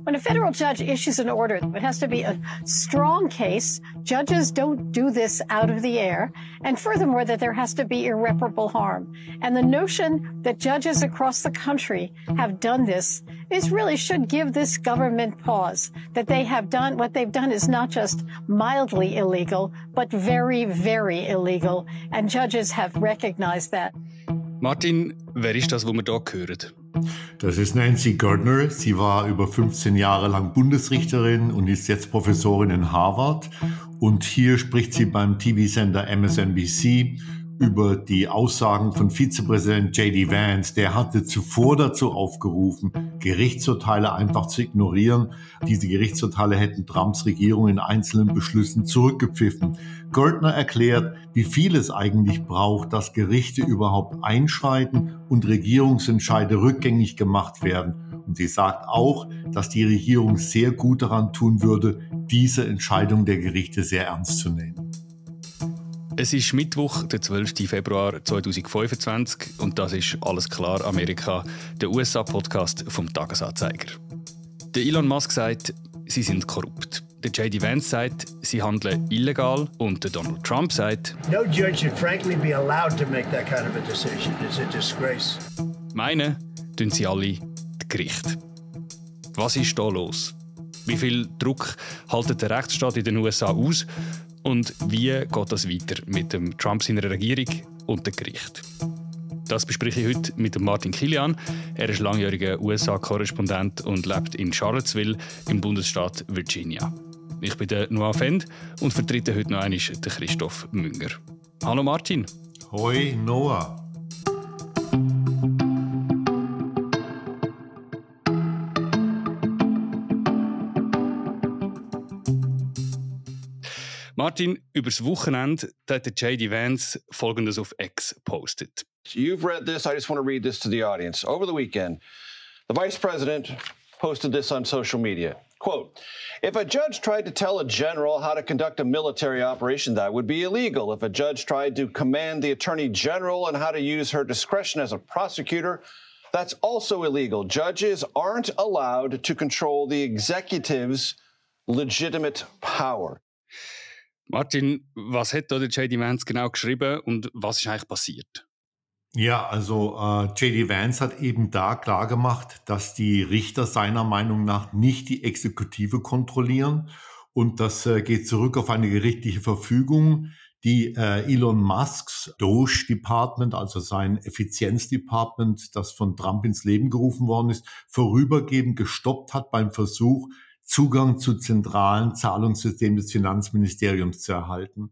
When a federal judge issues an order, it has to be a strong case. Judges don't do this out of the air. And furthermore, that there has to be irreparable harm. And the notion that judges across the country have done this really should give this government pause. That they have done, what they've done is not just mildly illegal, but very, very illegal. And judges have recognized that. Martin, wer ist das, was wir hier hören? Das ist Nancy Gardner. Sie war über 15 Jahre lang Bundesrichterin und ist jetzt Professorin in Harvard. Und hier spricht sie beim TV-Sender MSNBC über die Aussagen von Vizepräsident J.D. Vance. Der hatte zuvor dazu aufgerufen, Gerichtsurteile einfach zu ignorieren. Diese Gerichtsurteile hätten Trumps Regierung in einzelnen Beschlüssen zurückgepfiffen. Gardner erklärt, wie viel es eigentlich braucht, dass Gerichte überhaupt einschreiten und Regierungsentscheide rückgängig gemacht werden. Und sie sagt auch, dass die Regierung sehr gut daran tun würde, diese Entscheidung der Gerichte sehr ernst zu nehmen. Es ist Mittwoch, der 12. Februar 2025 und das ist «Alles klar Amerika», der USA-Podcast vom Tagesanzeiger. Der Elon Musk sagt, sie sind korrupt. Der J.D. Vance sagt, sie handeln illegal und der Donald Trump sagt, No judge should frankly be allowed to make that kind of a decision. It's a disgrace. Meinen tun sie alle die Gerichte. Was ist da los? Wie viel Druck hält der Rechtsstaat in den USA aus? Und wie geht das weiter mit dem Trump seiner Regierung und dem Gericht? Das bespreche ich heute mit Martin Kilian. Er ist langjähriger USA-Korrespondent und lebt in Charlottesville im Bundesstaat Virginia. Ich bin der Noah Fend und vertrete heute noch einmal den Christoph Münger. Hallo Martin. Hoi Noah. Martin, übers Wochenende hat J.D. Vance Folgendes auf X gepostet. You've read this. I just want to read this to the audience. Over the weekend, the vice president posted this on social media. Quote, if a judge tried to tell a general how to conduct a military operation, that would be illegal. If a judge tried to command the attorney general on how to use her discretion as a prosecutor, that's also illegal. Judges aren't allowed to control the executive's legitimate power. Martin, was hat da der J.D. Vance genau geschrieben und was ist eigentlich passiert? Ja, also J.D. Vance hat eben da klargemacht, dass die Richter seiner Meinung nach nicht die Exekutive kontrollieren. Und das geht zurück auf eine gerichtliche Verfügung, die Elon Musks Doge Department, also sein Effizienzdepartment, das von Trump ins Leben gerufen worden ist, vorübergehend gestoppt hat beim Versuch, Zugang zu zentralen Zahlungssystemen des Finanzministeriums zu erhalten.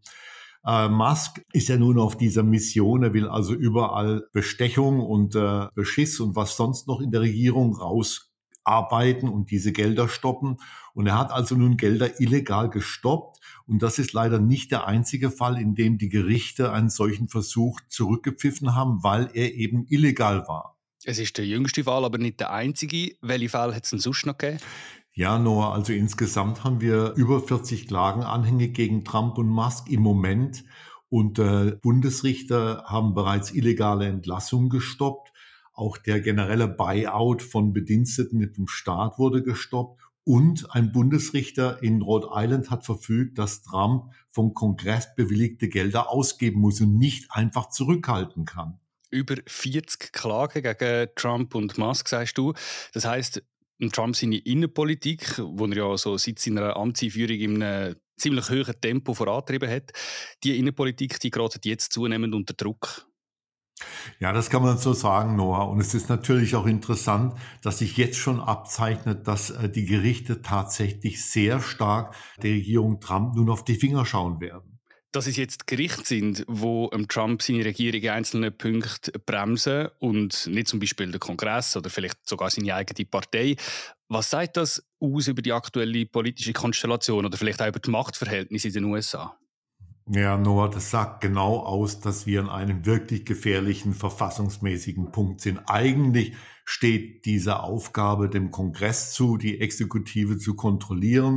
Musk ist ja nun auf dieser Mission, er will also überall Bestechung und Beschiss und was sonst noch in der Regierung rausarbeiten und diese Gelder stoppen. Und er hat also nun Gelder illegal gestoppt. Und das ist leider nicht der einzige Fall, in dem die Gerichte einen solchen Versuch zurückgepfiffen haben, weil er eben illegal war. Es ist der jüngste Fall, aber nicht der einzige. Welche Fälle hat es denn sonst noch gegeben? Ja, Noah, also insgesamt haben wir über 40 Klagenanhänge gegen Trump und Musk im Moment. Und Bundesrichter haben bereits illegale Entlassungen gestoppt. Auch der generelle Buyout von Bediensteten vom Staat wurde gestoppt. Und ein Bundesrichter in Rhode Island hat verfügt, dass Trump vom Kongress bewilligte Gelder ausgeben muss und nicht einfach zurückhalten kann. Über 40 Klagen gegen Trump und Musk, sagst du. Das heisst, Trump seine Innenpolitik, die er ja so seit seiner Amtseinführung in einem ziemlich hohen Tempo vorantrieben hat, die Innenpolitik, die gerät jetzt zunehmend unter Druck. Ja, das kann man so sagen, Noah. Und es ist natürlich auch interessant, dass sich jetzt schon abzeichnet, dass die Gerichte tatsächlich sehr stark der Regierung Trump nun auf die Finger schauen werden. Dass es jetzt Gerichte sind, wo Trump seine Regierung in einzelnen Punkten bremsen und nicht zum Beispiel der Kongress oder vielleicht sogar seine eigene Partei. Was sagt das aus über die aktuelle politische Konstellation oder vielleicht auch über die Machtverhältnisse in den USA? Ja, Noah, das sagt genau aus, dass wir an einem wirklich gefährlichen verfassungsmäßigen Punkt sind. Eigentlich steht diese Aufgabe dem Kongress zu, die Exekutive zu kontrollieren.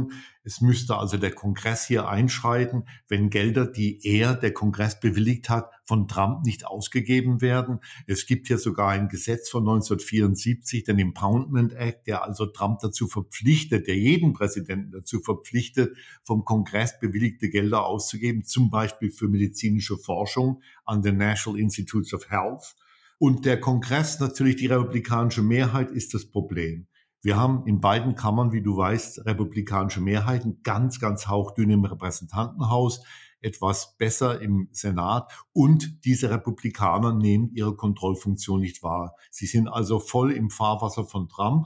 Es müsste also der Kongress hier einschreiten, wenn Gelder, die der Kongress bewilligt hat, von Trump nicht ausgegeben werden. Es gibt hier sogar ein Gesetz von 1974, den Impoundment Act, der also Trump dazu verpflichtet, der jeden Präsidenten dazu verpflichtet, vom Kongress bewilligte Gelder auszugeben, zum Beispiel für medizinische Forschung an den National Institutes of Health. Und der Kongress, natürlich die republikanische Mehrheit, ist das Problem. Wir haben in beiden Kammern, wie du weißt, republikanische Mehrheiten, ganz, ganz hauchdünn im Repräsentantenhaus, etwas besser im Senat. Und diese Republikaner nehmen ihre Kontrollfunktion nicht wahr. Sie sind also voll im Fahrwasser von Trump.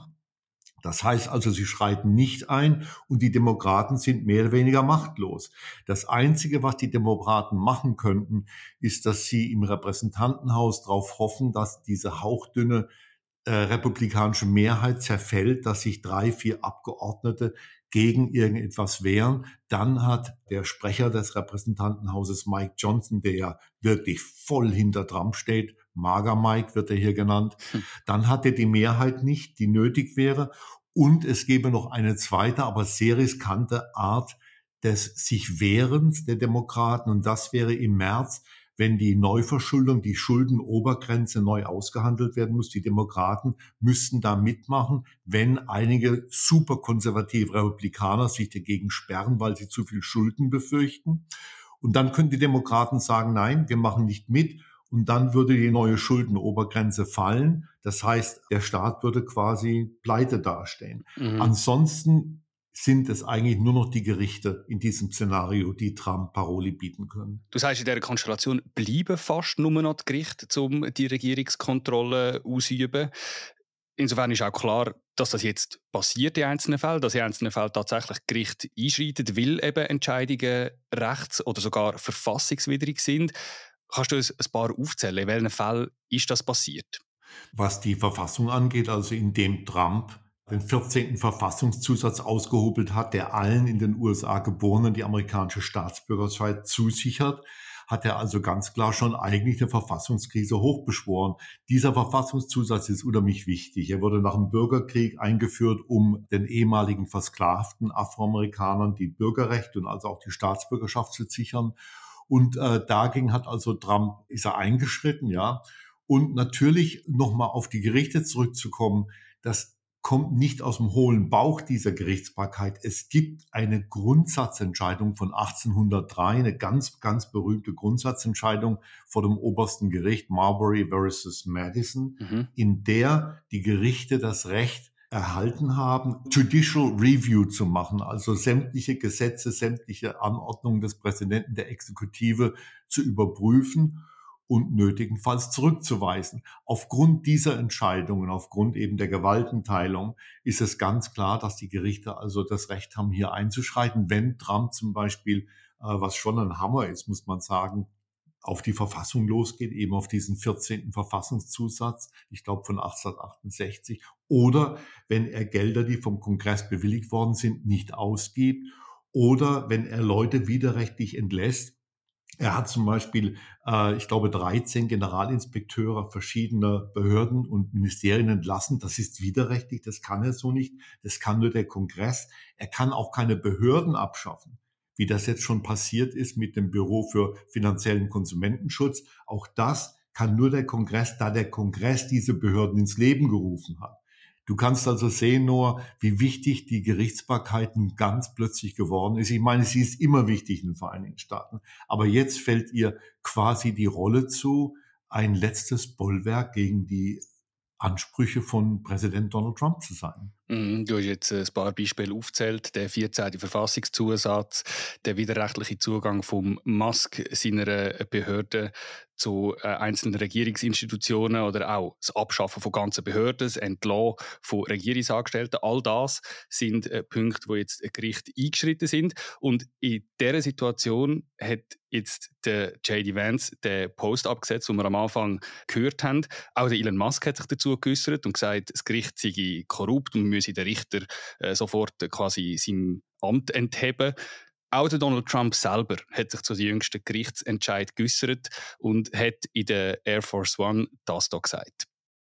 Das heißt also, sie schreiten nicht ein und die Demokraten sind mehr oder weniger machtlos. Das Einzige, was die Demokraten machen könnten, ist, dass sie im Repräsentantenhaus darauf hoffen, dass diese hauchdünne republikanische Mehrheit zerfällt, dass sich 3, 4 Abgeordnete gegen irgendetwas wehren. Dann hat der Sprecher des Repräsentantenhauses, Mike Johnson, der ja wirklich voll hinter Trump steht, Mager Mike wird er hier genannt, dann hat er die Mehrheit nicht, die nötig wäre. Und es gäbe noch eine zweite, aber sehr riskante Art des sich Wehrens der Demokraten. Und das wäre im März, wenn die Neuverschuldung, die Schuldenobergrenze neu ausgehandelt werden muss. Die Demokraten müssten da mitmachen, wenn einige superkonservative Republikaner sich dagegen sperren, weil sie zu viel Schulden befürchten. Und dann können die Demokraten sagen, nein, wir machen nicht mit. Und dann würde die neue Schuldenobergrenze fallen. Das heißt, der Staat würde quasi pleite dastehen. Ansonsten sind es eigentlich nur noch die Gerichte in diesem Szenario, die Trump Paroli bieten können. Du sagst, in dieser Konstellation bleiben fast nur noch die Gerichte, um die Regierungskontrolle auszuüben. Insofern ist auch klar, dass das jetzt passiert in einzelnen Fällen, dass in einzelnen Fällen tatsächlich Gerichte einschreiten, weil eben Entscheidungen rechts- oder sogar verfassungswidrig sind. Kannst du uns ein paar aufzählen? In welchen Fällen ist das passiert? Was die Verfassung angeht, also indem Trump den 14. Verfassungszusatz ausgehobelt hat, der allen in den USA Geborenen die amerikanische Staatsbürgerschaft zusichert, hat er also ganz klar schon eigentlich eine Verfassungskrise hochbeschworen. Dieser Verfassungszusatz ist unheimlich wichtig. Er wurde nach dem Bürgerkrieg eingeführt, um den ehemaligen versklavten Afroamerikanern die Bürgerrechte und also auch die Staatsbürgerschaft zu sichern. Und dagegen hat also Trump, ist er eingeschritten, ja. Und natürlich nochmal auf die Gerichte zurückzukommen, das kommt nicht aus dem hohlen Bauch dieser Gerichtsbarkeit. Es gibt eine Grundsatzentscheidung von 1803, eine ganz, ganz berühmte Grundsatzentscheidung vor dem obersten Gericht, Marbury versus Madison, in der die Gerichte das Recht erhalten haben, Judicial Review zu machen, also sämtliche Gesetze, sämtliche Anordnungen des Präsidenten der Exekutive zu überprüfen und nötigenfalls zurückzuweisen. Aufgrund dieser Entscheidungen, aufgrund eben der Gewaltenteilung, ist es ganz klar, dass die Gerichte also das Recht haben, hier einzuschreiten, wenn Trump zum Beispiel, was schon ein Hammer ist, muss man sagen, auf die Verfassung losgeht, eben auf diesen 14. Verfassungszusatz, ich glaube von 1868, oder wenn er Gelder, die vom Kongress bewilligt worden sind, nicht ausgibt, oder wenn er Leute widerrechtlich entlässt. Er hat zum Beispiel, ich glaube, 13 Generalinspekteure verschiedener Behörden und Ministerien entlassen. Das ist widerrechtlich, das kann er so nicht. Das kann nur der Kongress. Er kann auch keine Behörden abschaffen, wie das jetzt schon passiert ist mit dem Büro für finanziellen Konsumentenschutz. Auch das kann nur der Kongress, da der Kongress diese Behörden ins Leben gerufen hat. Du kannst also sehen, Noah, wie wichtig die Gerichtsbarkeit nun ganz plötzlich geworden ist. Ich meine, sie ist immer wichtig in den Vereinigten Staaten. Aber jetzt fällt ihr quasi die Rolle zu, ein letztes Bollwerk gegen die Ansprüche von Präsident Donald Trump zu sein. Du hast jetzt ein paar Beispiele aufgezählt. Der 14. Verfassungszusatz, der widerrechtliche Zugang von Musk, seiner Behörde zu einzelnen Regierungsinstitutionen oder auch das Abschaffen von ganzen Behörden, das Entlassen von Regierungsangestellten. All das sind Punkte, wo jetzt ein Gericht eingeschritten sind. Und in dieser Situation hat jetzt der J.D. Vance den Post abgesetzt, den wir am Anfang gehört haben. Auch der Elon Musk hat sich dazu geäußert und gesagt, das Gericht sei korrupt und müsse den Richter sofort quasi seinem Amt entheben. Auch der Donald Trump selber hat sich zu dem jüngsten Gerichtsentscheid geäußert und hat in der Air Force One das hier gesagt.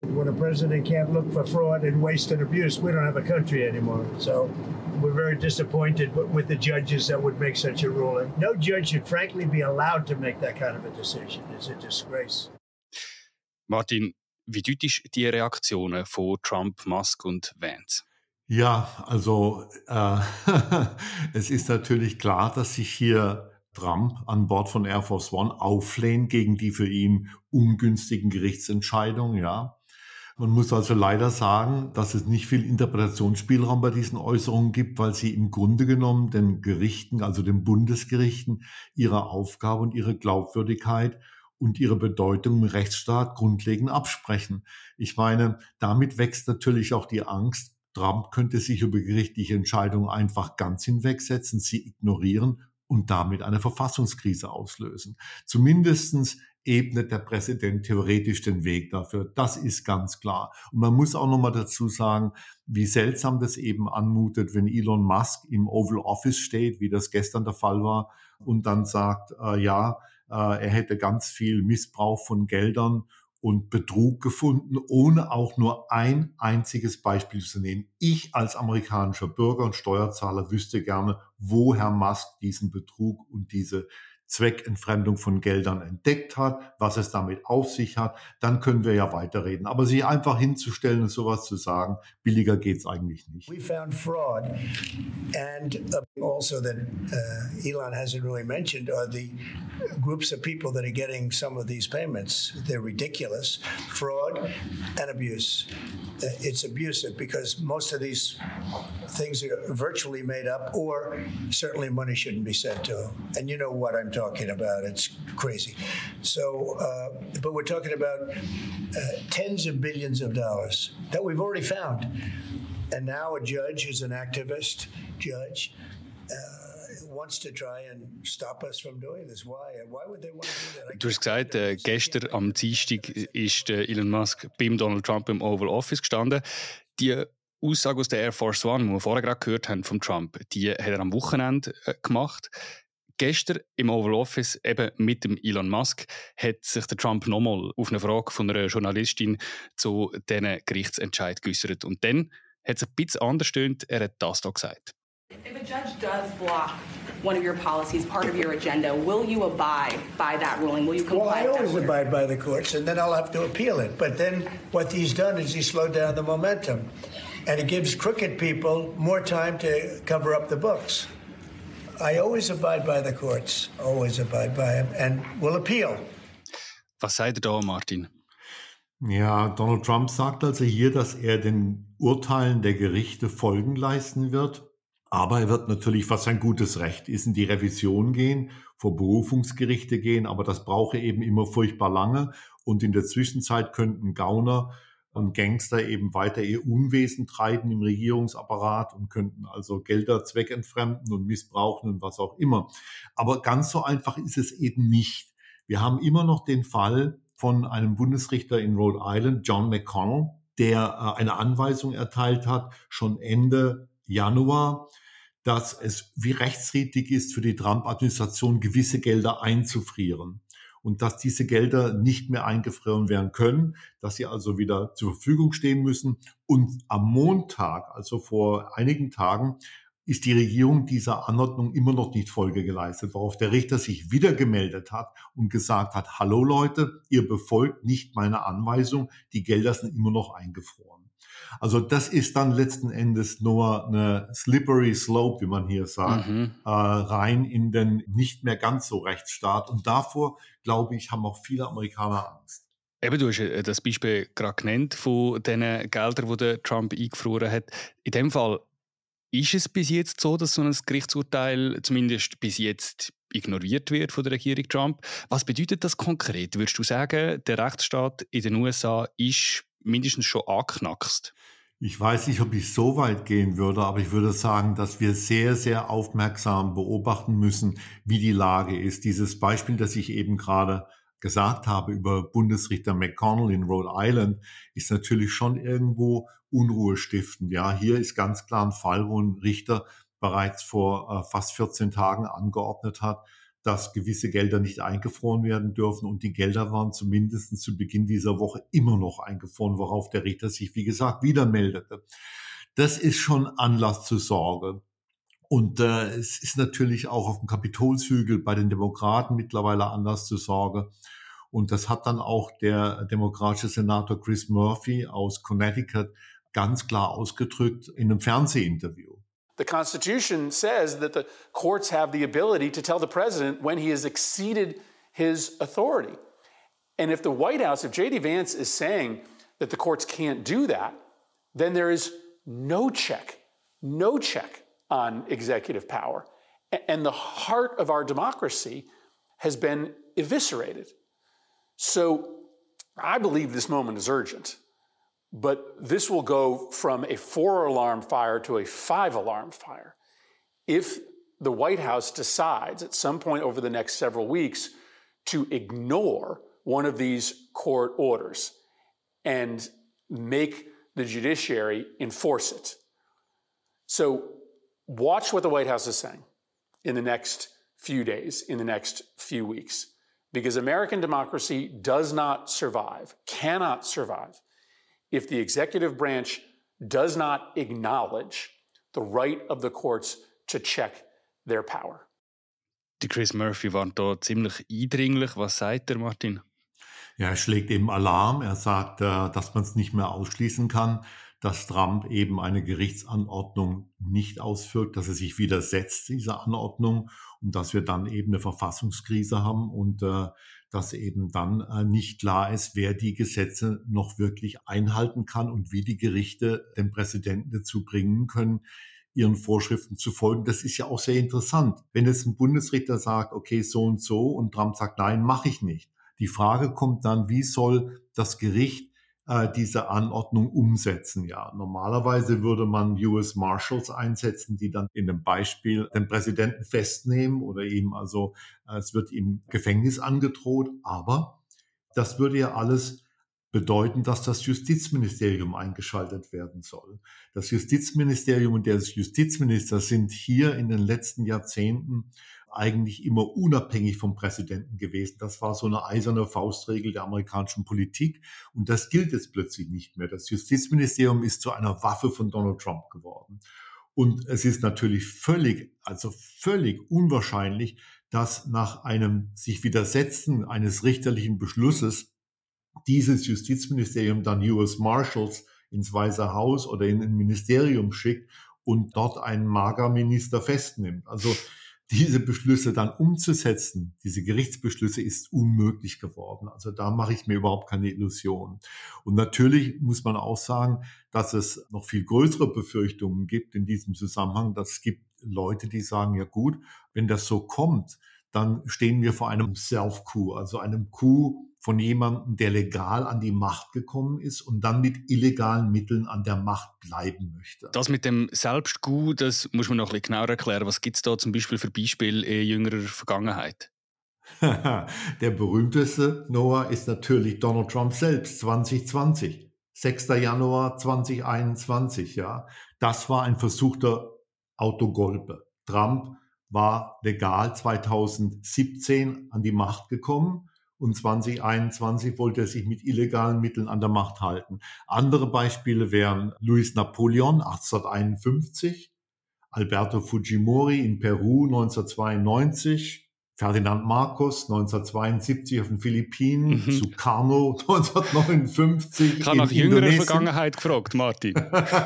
When a president can't look for fraud and waste and abuse, we don't have a country anymore. So we're very disappointed with the judges that would make such a ruling. No judge should frankly be allowed to make that kind of a decision. It's a disgrace. Martin, wie deutest du die Reaktionen von Trump, Musk und Vance? Ja, also es ist natürlich klar, dass sich hier Trump an Bord von Air Force One auflehnt gegen die für ihn ungünstigen Gerichtsentscheidungen, ja. Man muss also leider sagen, dass es nicht viel Interpretationsspielraum bei diesen Äußerungen gibt, weil sie im Grunde genommen den Gerichten, also den Bundesgerichten, ihre Aufgabe und ihre Glaubwürdigkeit und ihre Bedeutung im Rechtsstaat grundlegend absprechen. Ich meine, damit wächst natürlich auch die Angst, Trump könnte sich über gerichtliche Entscheidungen einfach ganz hinwegsetzen, sie ignorieren und damit eine Verfassungskrise auslösen. Zumindestens ebnet der Präsident theoretisch den Weg dafür. Das ist ganz klar. Und man muss auch noch mal dazu sagen, wie seltsam das eben anmutet, wenn Elon Musk im Oval Office steht, wie das gestern der Fall war, und dann sagt, er hätte ganz viel Missbrauch von Geldern und Betrug gefunden, ohne auch nur ein einziges Beispiel zu nehmen. Ich als amerikanischer Bürger und Steuerzahler wüsste gerne, wo Herr Musk diesen Betrug und diese Zweckentfremdung von Geldern entdeckt hat, was es damit auf sich hat, dann können wir ja weiterreden. Aber sich einfach hinzustellen und sowas zu sagen, billiger geht's eigentlich nicht. We found fraud, and also that Elon hasn't really mentioned are the groups of people that are getting some of these payments. They're ridiculous. Fraud and abuse. It's abusive because most of these things are virtually made up, or certainly money shouldn't be sent to them. And you know what I'm talking about. It's crazy. So, but we're talking about tens of billions of dollars that we've already found. And now a judge who's an activist judge wants to try and stop us from doing this. Why? Why would they want to do that? Du hast gesagt, gestern am Dienstag ist Elon Musk beim Donald Trump im Oval Office gestanden. Die Aussage aus der Air Force One, die wir vorher gerade gehört haben von Trump, die hat er am Wochenende gemacht. Gestern im Oval Office, eben mit dem Elon Musk, hat sich der Trump nochmal auf eine Frage von einer Journalistin zu diesen Gerichtsentscheid geäußert. Und dann hat es ein bisschen anders gestöhnt. Er hat das hier gesagt. If a judge does block one of your policies, part of your agenda, will you abide by that ruling? Will you comply? Well, I with that always order? abide by the courts, and then I'll have to appeal it. But then what he's done is he's slowed down the momentum. And it gives crooked people more time to cover up the books. I always abide by the courts, always abide by them, and will appeal. Was sagt ihr da, Martin? Ja, Donald Trump sagt also hier, dass er den Urteilen der Gerichte Folgen leisten wird. Aber er wird natürlich, was sein gutes Recht ist, in die Revision gehen, vor Berufungsgerichte gehen. Aber das brauche eben immer furchtbar lange. Und in der Zwischenzeit könnten Gauner und Gangster eben weiter ihr Unwesen treiben im Regierungsapparat und könnten also Gelder zweckentfremden und missbrauchen und was auch immer. Aber ganz so einfach ist es eben nicht. Wir haben immer noch den Fall von einem Bundesrichter in Rhode Island, John McConnell, der eine Anweisung erteilt hat, schon Ende Januar, dass es wie rechtswidrig ist für die Trump-Administration, gewisse Gelder einzufrieren. Und dass diese Gelder nicht mehr eingefroren werden können, dass sie also wieder zur Verfügung stehen müssen. Und am Montag, also vor einigen Tagen, ist die Regierung dieser Anordnung immer noch nicht Folge geleistet, worauf der Richter sich wieder gemeldet hat und gesagt hat, hallo Leute, ihr befolgt nicht meine Anweisung, die Gelder sind immer noch eingefroren. Also das ist dann letzten Endes nur eine slippery slope, wie man hier sagt, rein in den nicht mehr ganz so Rechtsstaat. Und davor, glaube ich, haben auch viele Amerikaner Angst. Eben, du hast das Beispiel gerade genannt von den Geldern, die der Trump eingefroren hat. In dem Fall ist es bis jetzt so, dass so ein Gerichtsurteil zumindest bis jetzt ignoriert wird von der Regierung Trump. Was bedeutet das konkret? Würdest du sagen, der Rechtsstaat in den USA ist mindestens schon angeknackst? Ich weiß nicht, ob ich so weit gehen würde, aber ich würde sagen, dass wir sehr, sehr aufmerksam beobachten müssen, wie die Lage ist. Dieses Beispiel, das ich eben gerade gesagt habe über Bundesrichter McConnell in Rhode Island, ist natürlich schon irgendwo unruhestiftend. Ja, hier ist ganz klar ein Fall, wo ein Richter bereits vor fast 14 Tagen angeordnet hat, dass gewisse Gelder nicht eingefroren werden dürfen. Und die Gelder waren zumindest zu Beginn dieser Woche immer noch eingefroren, worauf der Richter sich, wie gesagt, wieder meldete. Das ist schon Anlass zur Sorge. Und es ist natürlich auch auf dem Kapitolshügel bei den Demokraten mittlerweile Anlass zur Sorge. Und das hat dann auch der demokratische Senator Chris Murphy aus Connecticut ganz klar ausgedrückt in einem Fernsehinterview. The Constitution says that the courts have the ability to tell the president when he has exceeded his authority. And if the White House, if J.D. Vance is saying that the courts can't do that, then there is no check on executive power. And the heart of our democracy has been eviscerated. So I believe this moment is urgent. But this will go from a 4-alarm fire to a 5-alarm fire. If the White House decides at some point over the next several weeks to ignore one of these court orders and make the judiciary enforce it. So watch what the White House is saying in the next few days, in the next few weeks, because American democracy does not survive, cannot survive, if the executive branch does not acknowledge the right of the courts to check their power. Die Chris Murphy war da ziemlich eindringlich. Was sagt der Martin? Ja, er schlägt eben Alarm. Er sagt, dass man es nicht mehr ausschließen kann, dass Trump eben eine Gerichtsanordnung nicht ausführt, dass er sich widersetzt dieser Anordnung und dass wir dann eben eine Verfassungskrise haben und dass eben dann nicht klar ist, wer die Gesetze noch wirklich einhalten kann und wie die Gerichte den Präsidenten dazu bringen können, ihren Vorschriften zu folgen. Das ist ja auch sehr interessant. Wenn jetzt ein Bundesrichter sagt, okay, so und Trump sagt, nein, mache ich nicht. Die Frage kommt dann, wie soll das Gericht diese Anordnung umsetzen? Ja, normalerweise würde man US Marshals einsetzen, die dann in dem Beispiel den Präsidenten festnehmen oder ihm also, es wird ihm Gefängnis angedroht. Aber das würde ja alles bedeuten, dass das Justizministerium eingeschaltet werden soll. Das Justizministerium und der Justizminister sind hier in den letzten Jahrzehnten eigentlich immer unabhängig vom Präsidenten gewesen. Das war so eine eiserne Faustregel der amerikanischen Politik und das gilt jetzt plötzlich nicht mehr. Das Justizministerium ist zu einer Waffe von Donald Trump geworden. Und es ist natürlich völlig unwahrscheinlich, dass nach einem sich Widersetzen eines richterlichen Beschlusses dieses Justizministerium dann US Marshals ins Weiße Haus oder in ein Ministerium schickt und dort einen MAGA-Minister festnimmt. Also diese Beschlüsse dann umzusetzen, diese Gerichtsbeschlüsse, ist unmöglich geworden. Also da mache ich mir überhaupt keine Illusionen. Und natürlich muss man auch sagen, dass es noch viel größere Befürchtungen gibt in diesem Zusammenhang. Es gibt Leute, die sagen, ja gut, wenn das so kommt, dann stehen wir vor einem Self-Coup, also einem Coup von jemandem, der legal an die Macht gekommen ist und dann mit illegalen Mitteln an der Macht bleiben möchte. Das mit dem Selbstcoup, das muss man noch ein bisschen genauer erklären. Was gibt es da zum Beispiel für Beispiele in jüngerer Vergangenheit? Der berühmteste, Noah, ist natürlich Donald Trump selbst, 2020. 6. Januar 2021, ja. Das war ein versuchter Autogolpe. Trump war legal 2017 an die Macht gekommen. Und 2021 wollte er sich mit illegalen Mitteln an der Macht halten. Andere Beispiele wären Louis Napoleon 1851, Alberto Fujimori in Peru 1992, Ferdinand Marcos 1972 auf den Philippinen, Sukarno 1959 Ich habe nach jüngerer Vergangenheit gefragt, Martin.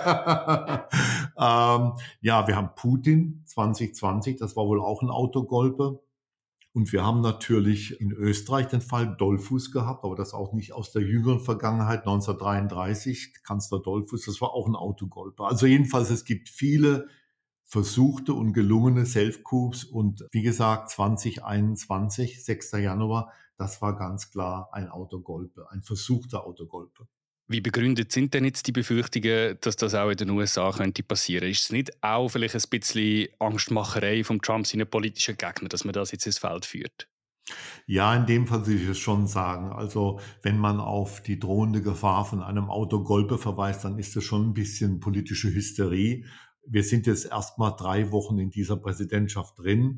Ja, wir haben Putin 2020, das war wohl auch ein Autogolpe. Und wir haben natürlich in Österreich den Fall Dollfuß gehabt, aber das auch nicht aus der jüngeren Vergangenheit, 1933, Kanzler Dollfuß, das war auch ein Autogolpe. Also jedenfalls, es gibt viele versuchte und gelungene Self-Coups und wie gesagt, 2021, 6. Januar, das war ganz klar ein Autogolpe, ein versuchter Autogolpe. Wie begründet sind denn jetzt die Befürchtungen, dass das auch in den USA könnte passieren? Ist es nicht auch vielleicht ein bisschen Angstmacherei von Trump seinen politischen Gegnern, dass man das jetzt ins Feld führt? Ja, in dem Fall würde ich es schon sagen. Also wenn man auf die drohende Gefahr von einem Autogolpe verweist, dann ist das schon ein bisschen politische Hysterie. Wir sind jetzt erst mal 3 Wochen in dieser Präsidentschaft drin.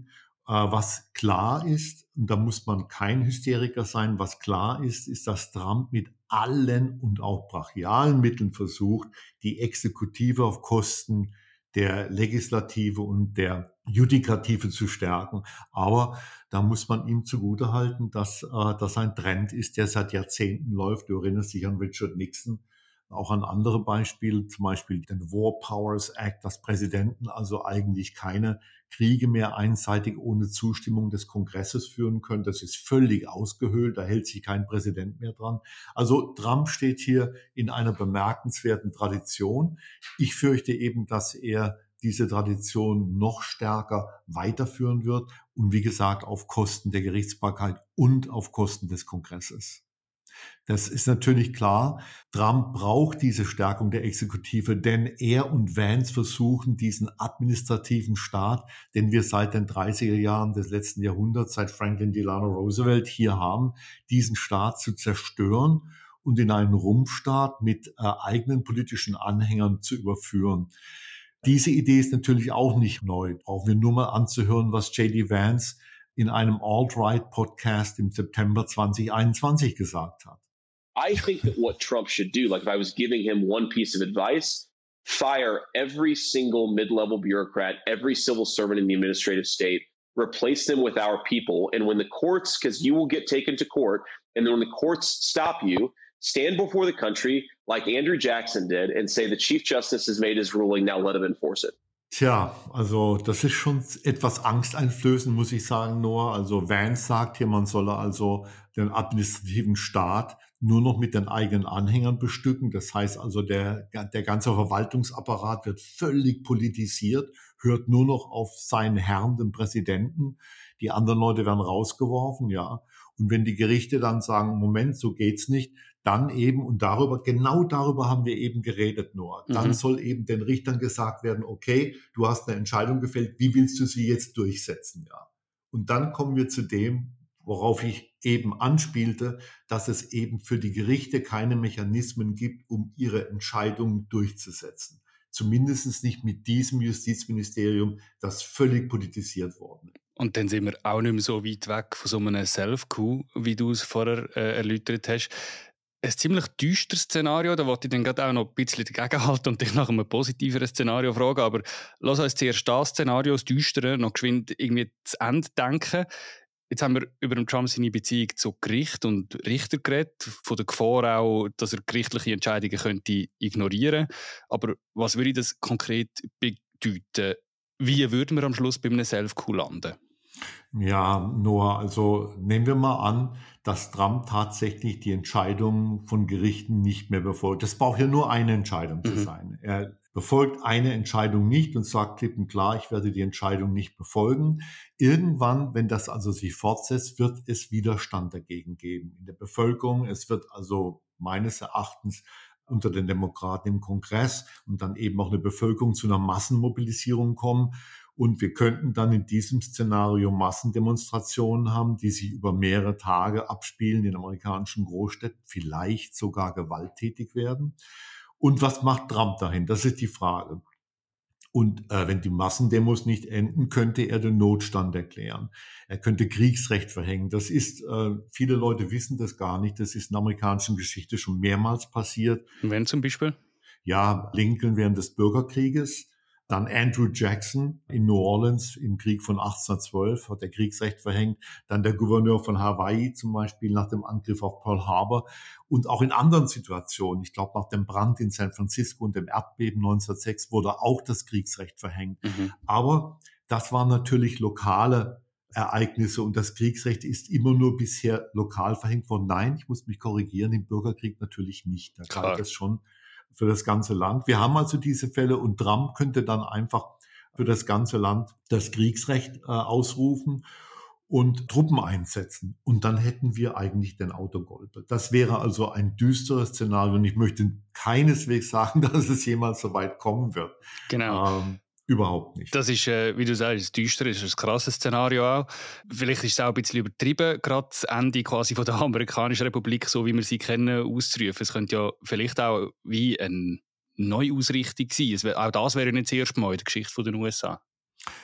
Was klar ist, und da muss man kein Hysteriker sein, was klar ist, dass Trump mit allen und auch brachialen Mitteln versucht, die Exekutive auf Kosten der Legislative und der Judikative zu stärken. Aber da muss man ihm zugutehalten, dass das ein Trend ist, der seit Jahrzehnten läuft. Du erinnerst dich an Richard Nixon, auch an andere Beispiele, zum Beispiel den War Powers Act, dass Präsidenten also eigentlich keine Kriege mehr einseitig ohne Zustimmung des Kongresses führen können. Das ist völlig ausgehöhlt, da hält sich kein Präsident mehr dran. Also Trump steht hier in einer bemerkenswerten Tradition. Ich fürchte eben, dass er diese Tradition noch stärker weiterführen wird und wie gesagt auf Kosten der Gerichtsbarkeit und auf Kosten des Kongresses. Das ist natürlich klar. Trump braucht diese Stärkung der Exekutive, denn er und Vance versuchen, diesen administrativen Staat, den wir seit den 30er Jahren des letzten Jahrhunderts, seit Franklin Delano Roosevelt hier haben, diesen Staat zu zerstören und in einen Rumpfstaat mit eigenen politischen Anhängern zu überführen. Diese Idee ist natürlich auch nicht neu. Brauchen wir nur mal anzuhören, was J.D. Vance in einem Alt-Right-Podcast im September 2021 gesagt hat. I think that what Trump should do, like if I was giving him one piece of advice, fire every single mid-level bureaucrat, every civil servant in the administrative state, replace them with our people. And when the courts, because you will get taken to court, and then when the courts stop you, stand before the country like Andrew Jackson did and say the Chief Justice has made his ruling, now let him enforce it. Tja, also das ist schon etwas angsteinflößend, muss ich sagen, Noah. Also Vance sagt hier, man solle also den administrativen Staat nur noch mit den eigenen Anhängern bestücken. Das heißt also, der ganze Verwaltungsapparat wird völlig politisiert, hört nur noch auf seinen Herrn, den Präsidenten. Die anderen Leute werden rausgeworfen, ja. Und wenn die Gerichte dann sagen, Moment, so geht's nicht, dann eben, und genau darüber haben wir eben geredet, Noah. Dann soll eben den Richtern gesagt werden, okay, du hast eine Entscheidung gefällt, wie willst du sie jetzt durchsetzen, ja? Und dann kommen wir zu dem, worauf ich eben anspielte, dass es eben für die Gerichte keine Mechanismen gibt, um ihre Entscheidungen durchzusetzen. Zumindest nicht mit diesem Justizministerium, das völlig politisiert worden ist. Und dann sind wir auch nicht mehr so weit weg von so einem Self-Coup, wie du es vorher erläutert hast. Ein ziemlich düsteres Szenario, da wollte ich dann gerade auch noch ein bisschen dagegenhalten und dich nach einem positiveren Szenario fragen. Aber lass uns zuerst das Szenario, das Düstere, noch geschwind irgendwie zu Ende denken. Jetzt haben wir über den Trump seine Beziehung zu Gericht und Richter geredet, von der Gefahr auch, dass er gerichtliche Entscheidungen könnte ignorieren. Aber was würde das konkret bedeuten? Wie würden wir am Schluss bei einem Self-Coup landen? Ja, Noah, also nehmen wir mal an, dass Trump tatsächlich die Entscheidungen von Gerichten nicht mehr befolgt. Das braucht ja nur eine Entscheidung zu sein. Er befolgt eine Entscheidung nicht und sagt klipp und klar, ich werde die Entscheidung nicht befolgen. Irgendwann, wenn das also sich fortsetzt, wird es Widerstand dagegen geben in der Bevölkerung. Es wird also meines Erachtens unter den Demokraten im Kongress und dann eben auch eine Bevölkerung zu einer Massenmobilisierung kommen. Und wir könnten dann in diesem Szenario Massendemonstrationen haben, die sich über mehrere Tage abspielen in amerikanischen Großstädten, vielleicht sogar gewalttätig werden. Und was macht Trump dahin? Das ist die Frage. Und wenn die Massendemos nicht enden, könnte er den Notstand erklären. Er könnte Kriegsrecht verhängen. Das ist, viele Leute wissen das gar nicht, das ist in der amerikanischen Geschichte schon mehrmals passiert. Wenn zum Beispiel? Ja, Lincoln während des Bürgerkrieges. Dann Andrew Jackson in New Orleans im Krieg von 1812 hat er Kriegsrecht verhängt. Dann der Gouverneur von Hawaii zum Beispiel nach dem Angriff auf Pearl Harbor. Und auch in anderen Situationen, ich glaube nach dem Brand in San Francisco und dem Erdbeben 1906 wurde auch das Kriegsrecht verhängt. Aber das waren natürlich lokale Ereignisse und das Kriegsrecht ist immer nur bisher lokal verhängt worden. Nein, ich muss mich korrigieren, im Bürgerkrieg natürlich nicht. Da galt das schon für das ganze Land. Wir haben also diese Fälle und Trump könnte dann einfach für das ganze Land das Kriegsrecht ausrufen und Truppen einsetzen. Und dann hätten wir eigentlich den Autogolpe. Das wäre also ein düsteres Szenario und ich möchte keineswegs sagen, dass es jemals so weit kommen wird. Genau. Überhaupt nicht. Das ist, wie du sagst, das Düstere, ist ein krasses Szenario auch. Vielleicht ist es auch ein bisschen übertrieben, gerade das Ende quasi von der amerikanischen Republik, so wie wir sie kennen, auszurufen. Es könnte ja vielleicht auch wie eine Neuausrichtung sein. Auch das wäre nicht das erste Mal in der Geschichte der USA.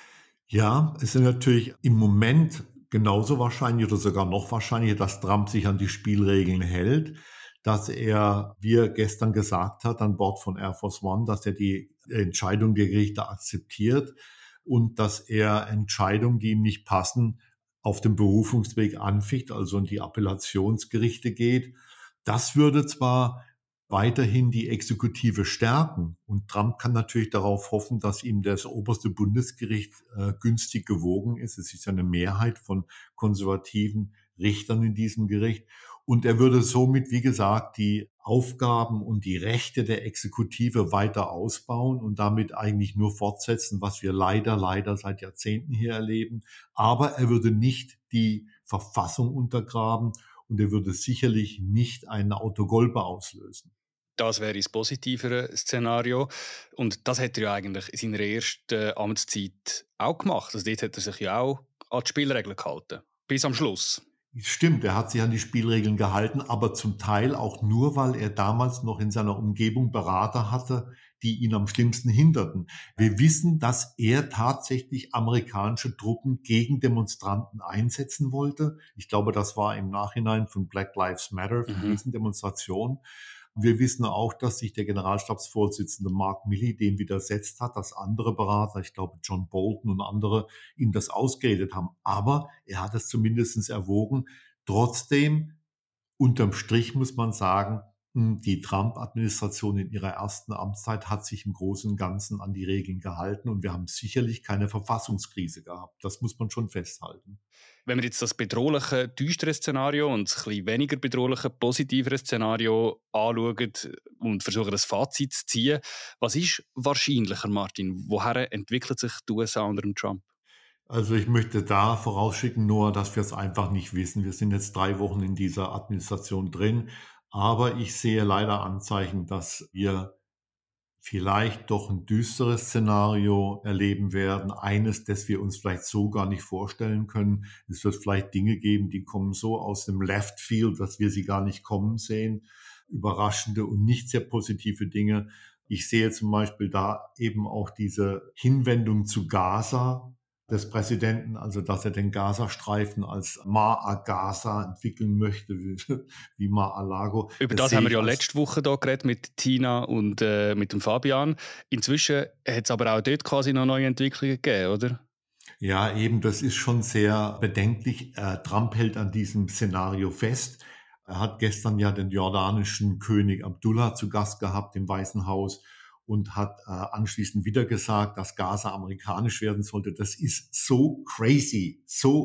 Ja, es ist natürlich im Moment genauso wahrscheinlich oder sogar noch wahrscheinlicher, dass Trump sich an die Spielregeln hält, dass er, wie er gestern gesagt hat, an Bord von Air Force One, dass er die Entscheidung der Gerichte akzeptiert und dass er Entscheidungen, die ihm nicht passen, auf dem Berufungsweg anficht, also in die Appellationsgerichte geht. Das würde zwar weiterhin die Exekutive stärken. Und Trump kann natürlich darauf hoffen, dass ihm das oberste Bundesgericht günstig gewogen ist. Es ist eine Mehrheit von konservativen Richtern in diesem Gericht. Und er würde somit, wie gesagt, die Aufgaben und die Rechte der Exekutive weiter ausbauen und damit eigentlich nur fortsetzen, was wir leider seit Jahrzehnten hier erleben. Aber er würde nicht die Verfassung untergraben und er würde sicherlich nicht einen Autogolpe auslösen. Das wäre das positivere Szenario. Und das hat er ja eigentlich in seiner ersten Amtszeit auch gemacht. Also dort hat er sich ja auch an die Spielregeln gehalten. Bis am Schluss. Stimmt, er hat sich an die Spielregeln gehalten, aber zum Teil auch nur, weil er damals noch in seiner Umgebung Berater hatte, die ihn am schlimmsten hinderten. Wir wissen, dass er tatsächlich amerikanische Truppen gegen Demonstranten einsetzen wollte. Ich glaube, das war im Nachhinein von Black Lives Matter, von diesen Demonstrationen. Wir wissen auch, dass sich der Generalstabsvorsitzende Mark Milley dem widersetzt hat, dass andere Berater, ich glaube John Bolton und andere, ihm das ausgeredet haben. Aber er hat es zumindest erwogen. Trotzdem, unterm Strich muss man sagen, die Trump-Administration in ihrer ersten Amtszeit hat sich im Großen und Ganzen an die Regeln gehalten und wir haben sicherlich keine Verfassungskrise gehabt. Das muss man schon festhalten. Wenn wir jetzt das bedrohliche, düstere Szenario und das ein bisschen weniger bedrohliche, positivere Szenario anschauen und versuchen, das Fazit zu ziehen, was ist wahrscheinlicher, Martin? Woher entwickelt sich die USA unter dem Trump? Also ich möchte da vorausschicken, nur, dass wir es einfach nicht wissen. Wir sind jetzt 3 Wochen in dieser Administration drin, aber ich sehe leider Anzeichen, dass wir vielleicht doch ein düsteres Szenario erleben werden. Eines, das wir uns vielleicht so gar nicht vorstellen können. Es wird vielleicht Dinge geben, die kommen so aus dem Left Field, dass wir sie gar nicht kommen sehen. Überraschende und nicht sehr positive Dinge. Ich sehe zum Beispiel da eben auch diese Hinwendung zu Gaza des Präsidenten, also dass er den Gazastreifen als Mar-a-Gaza entwickeln möchte, wie Mar-a-Lago. Über das haben wir ja letzte Woche da geredet mit Tina und mit dem Fabian. Inzwischen hat es aber auch dort quasi noch neue Entwicklungen gegeben, oder? Ja, eben, das ist schon sehr bedenklich. Trump hält an diesem Szenario fest. Er hat gestern ja den jordanischen König Abdullah zu Gast gehabt im Weißen Haus und hat anschließend wieder gesagt, dass Gaza amerikanisch werden sollte. Das ist so crazy.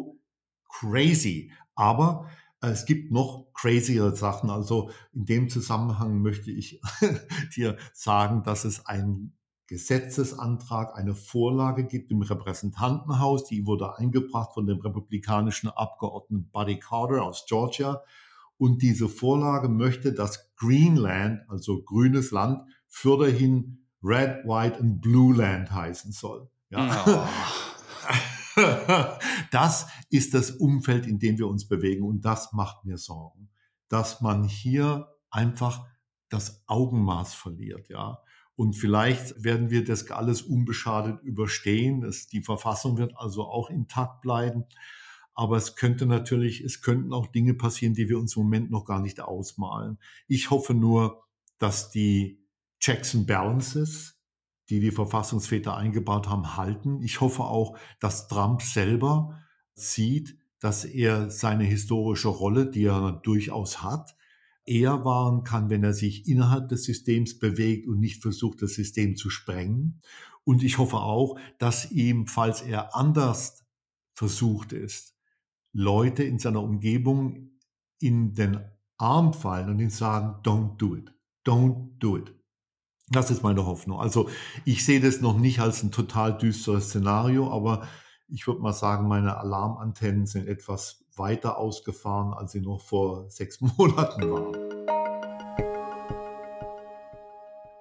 Aber es gibt noch craziere Sachen. Also in dem Zusammenhang möchte ich dir sagen, dass es einen Gesetzesantrag, eine Vorlage gibt im Repräsentantenhaus. Die wurde eingebracht von dem republikanischen Abgeordneten Buddy Carter aus Georgia. Und diese Vorlage möchte, dass Greenland, also grünes Land, fürderhin Red, White and Blue Land heißen soll. Ja. Oh. Das ist das Umfeld, in dem wir uns bewegen. Und das macht mir Sorgen, dass man hier einfach das Augenmaß verliert, ja. Und vielleicht werden wir das alles unbeschadet überstehen. Die Verfassung wird also auch intakt bleiben. Aber es könnten auch Dinge passieren, die wir uns im Moment noch gar nicht ausmalen. Ich hoffe nur, dass die Checks and Balances, die die Verfassungsväter eingebaut haben, halten. Ich hoffe auch, dass Trump selber sieht, dass er seine historische Rolle, die er durchaus hat, eher wahren kann, wenn er sich innerhalb des Systems bewegt und nicht versucht, das System zu sprengen. Und ich hoffe auch, dass ihm, falls er anders versucht ist, Leute in seiner Umgebung in den Arm fallen und ihnen sagen, don't do it, don't do it. Das ist meine Hoffnung. Also ich sehe das noch nicht als ein total düsteres Szenario, aber ich würde mal sagen, meine Alarmantennen sind etwas weiter ausgefahren, als sie noch vor 6 Monaten waren.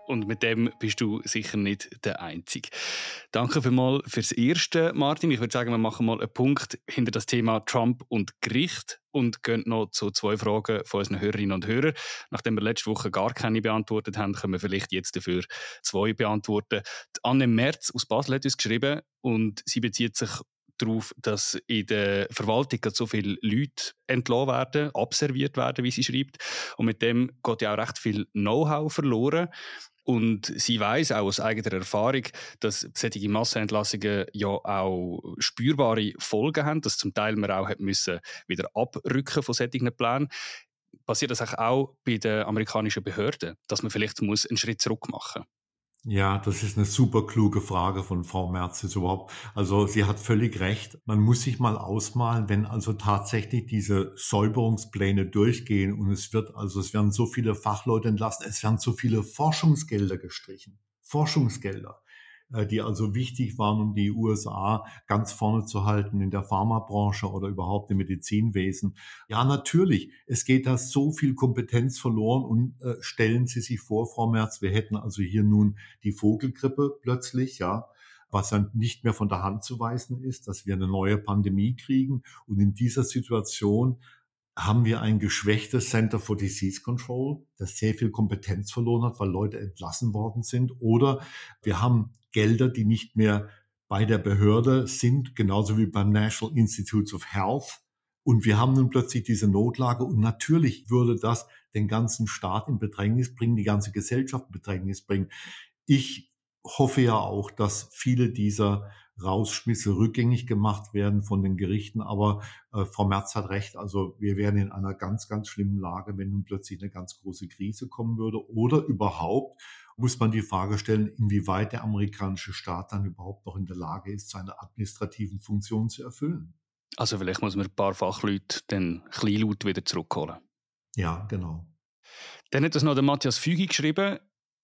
Und mit dem bist du sicher nicht der Einzige. Danke vielmals fürs Erste, Martin. Ich würde sagen, wir machen mal einen Punkt hinter das Thema Trump und Gericht und gehen noch zu 2 Fragen von unseren Hörerinnen und Hörern. Nachdem wir letzte Woche gar keine beantwortet haben, können wir vielleicht jetzt dafür 2 beantworten. Die Anne Merz aus Basel hat uns geschrieben und sie bezieht sich darauf, dass in der Verwaltung so viele Leute entlassen werden, abserviert werden, wie sie schreibt. Und mit dem geht ja auch recht viel Know-how verloren. Und sie weiss auch aus eigener Erfahrung, dass solche Massenentlassungen ja auch spürbare Folgen haben, dass zum Teil man auch müssen wieder abrücken von solchen Plänen. Passiert das auch bei den amerikanischen Behörden, dass man vielleicht einen Schritt zurück machen muss? Ja, das ist eine super kluge Frage von Frau Merz überhaupt. Also sie hat völlig recht. Man muss sich mal ausmalen, wenn also tatsächlich diese Säuberungspläne durchgehen und es werden so viele Fachleute entlassen, es werden so viele Forschungsgelder gestrichen. Forschungsgelder, die also wichtig waren, um die USA ganz vorne zu halten in der Pharmabranche oder überhaupt im Medizinwesen. Ja, natürlich, es geht da so viel Kompetenz verloren und stellen Sie sich vor, Frau Merz, wir hätten also hier nun die Vogelgrippe plötzlich, ja, was dann nicht mehr von der Hand zu weisen ist, dass wir eine neue Pandemie kriegen und in dieser Situation haben wir ein geschwächtes Center for Disease Control, das sehr viel Kompetenz verloren hat, weil Leute entlassen worden sind. Oder wir haben Gelder, die nicht mehr bei der Behörde sind, genauso wie beim National Institutes of Health. Und wir haben nun plötzlich diese Notlage. Und natürlich würde das den ganzen Staat in Bedrängnis bringen, die ganze Gesellschaft in Bedrängnis bringen. Ich hoffe ja auch, dass viele dieser Rausschmisse rückgängig gemacht werden von den Gerichten. Aber Frau Merz hat recht, also wir wären in einer ganz, ganz schlimmen Lage, wenn nun plötzlich eine ganz große Krise kommen würde. Oder überhaupt muss man die Frage stellen, inwieweit der amerikanische Staat dann überhaupt noch in der Lage ist, seine administrativen Funktionen zu erfüllen. Also vielleicht muss man ein paar Fachleute dann kleinlaut wieder zurückholen. Ja, genau. Dann hat das noch der Matthias Fügi geschrieben.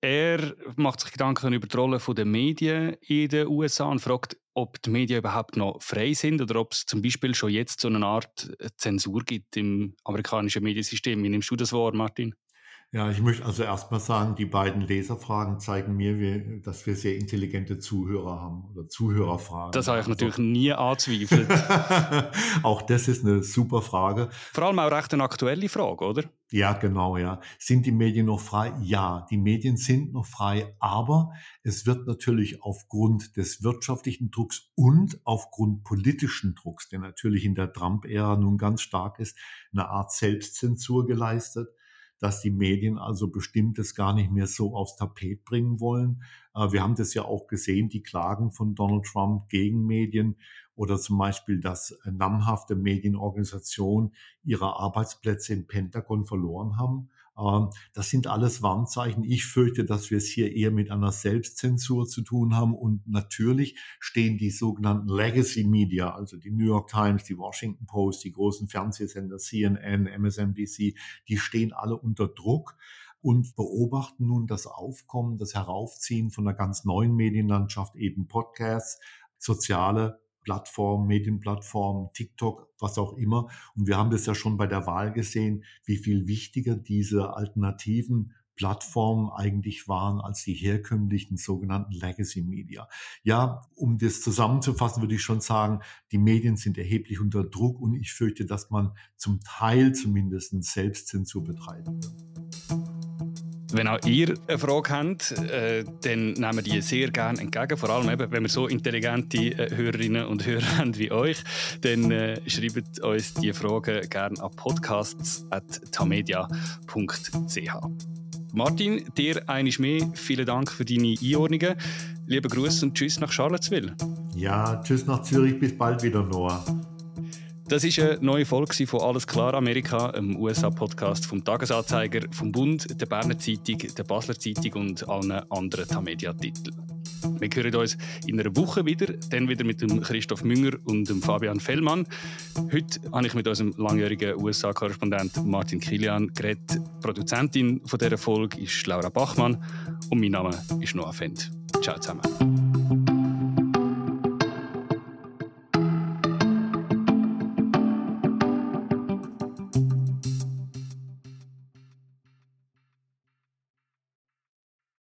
Er macht sich Gedanken über die Rolle der Medien in den USA und fragt, ob die Medien überhaupt noch frei sind oder ob es zum Beispiel schon jetzt so eine Art Zensur gibt im amerikanischen Mediensystem. Wie nimmst du das wahr, Martin? Ja, ich möchte also erstmal sagen, die beiden Leserfragen zeigen mir, dass wir sehr intelligente Zuhörer haben oder Zuhörerfragen. Das habe ich natürlich nie angezweifelt. Auch das ist eine super Frage. Vor allem auch recht eine aktuelle Frage, oder? Ja, genau, ja. Sind die Medien noch frei? Ja, die Medien sind noch frei, aber es wird natürlich aufgrund des wirtschaftlichen Drucks und aufgrund politischen Drucks, der natürlich in der Trump-Ära nun ganz stark ist, eine Art Selbstzensur geleistet, dass die Medien also Bestimmtes gar nicht mehr so aufs Tapet bringen wollen. Wir haben das ja auch gesehen, die Klagen von Donald Trump gegen Medien oder zum Beispiel, dass namhafte Medienorganisationen ihre Arbeitsplätze im Pentagon verloren haben. Das sind alles Warnzeichen. Ich fürchte, dass wir es hier eher mit einer Selbstzensur zu tun haben. Und natürlich stehen die sogenannten Legacy Media, also die New York Times, die Washington Post, die großen Fernsehsender CNN, MSNBC, die stehen alle unter Druck und beobachten nun das Aufkommen, das Heraufziehen von einer ganz neuen Medienlandschaft, eben Podcasts, soziale Plattformen, Medienplattformen, TikTok, was auch immer. Und wir haben das ja schon bei der Wahl gesehen, wie viel wichtiger diese alternativen Plattformen eigentlich waren als die herkömmlichen sogenannten Legacy Media. Ja, um das zusammenzufassen, würde ich schon sagen, die Medien sind erheblich unter Druck und ich fürchte, dass man zum Teil zumindest Selbstzensur betreiben wird. Wenn auch ihr eine Frage habt, dann nehmen wir die sehr gerne entgegen. Vor allem, eben, wenn wir so intelligente Hörerinnen und Hörer haben wie euch, dann schreibt uns die Fragen gerne an podcasts@tamedia.ch. Martin, dir einmal mehr vielen Dank für deine Einordnungen. Liebe Grüße und Tschüss nach Charlottesville. Ja, Tschüss nach Zürich, bis bald wieder, Noah. Das war eine neue Folge von «Alles klar Amerika», einem USA-Podcast vom «Tagesanzeiger», vom «Bund», der «Berner Zeitung», der «Basler Zeitung» und allen anderen Tamedia-Titeln. Wir hören uns in einer Woche wieder, dann wieder mit dem Christoph Münger und dem Fabian Fellmann. Heute habe ich mit unserem langjährigen USA-Korrespondenten Martin Kilian geredet. Produzentin von dieser Folge ist Laura Bachmann und mein Name ist Noah Fendt. Ciao zusammen.